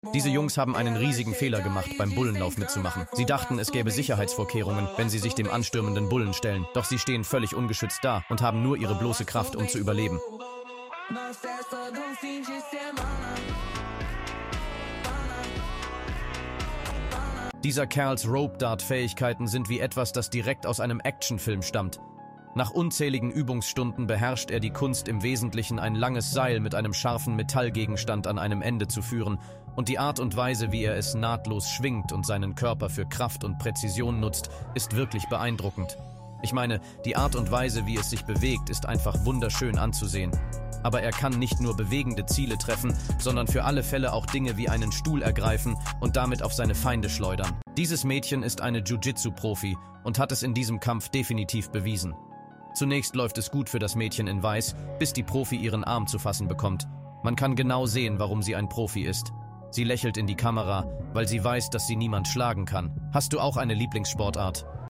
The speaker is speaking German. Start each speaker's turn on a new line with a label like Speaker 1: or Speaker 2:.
Speaker 1: Diese Jungs haben einen riesigen Fehler gemacht, beim Bullenlauf mitzumachen. Sie dachten, es gäbe Sicherheitsvorkehrungen, wenn sie sich dem anstürmenden Bullen stellen. Doch sie stehen völlig ungeschützt da und haben nur ihre bloße Kraft, um zu überleben. Dieser Kerls Rope-Dart-Fähigkeiten sind wie etwas, das direkt aus einem Actionfilm stammt. Nach unzähligen Übungsstunden beherrscht er die Kunst, im Wesentlichen ein langes Seil mit einem scharfen Metallgegenstand an einem Ende zu führen, und die Art und Weise, wie er es nahtlos schwingt und seinen Körper für Kraft und Präzision nutzt, ist wirklich beeindruckend. Ich meine, die Art und Weise, wie es sich bewegt, ist einfach wunderschön anzusehen. Aber er kann nicht nur bewegende Ziele treffen, sondern für alle Fälle auch Dinge wie einen Stuhl ergreifen und damit auf seine Feinde schleudern. Dieses Mädchen ist eine Jiu-Jitsu-Profi und hat es in diesem Kampf definitiv bewiesen. Zunächst läuft es gut für das Mädchen in Weiß, bis die Profi ihren Arm zu fassen bekommt. Man kann genau sehen, warum sie ein Profi ist. Sie lächelt in die Kamera, weil sie weiß, dass sie niemand schlagen kann. Hast du auch eine Lieblingssportart?